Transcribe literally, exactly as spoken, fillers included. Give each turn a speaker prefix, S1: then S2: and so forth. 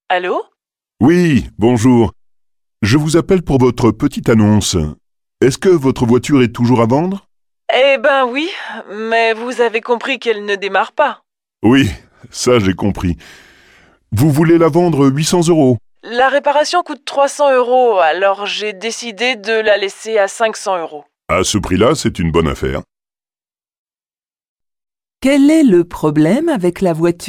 S1: Allô?
S2: Oui, bonjour. Je vous appelle pour votre petite annonce. Est-ce que votre voiture est toujours à vendre?
S1: Eh ben oui, mais vous avez compris qu'elle ne démarre pas.
S2: Oui, ça j'ai compris. Vous voulez la vendre huit cents euros?
S1: La réparation coûte trois cents euros, alors j'ai décidé de la laisser à cinq cents euros.
S2: À ce prix-là, c'est une bonne affaire.
S3: Quel est le problème avec la voiture ?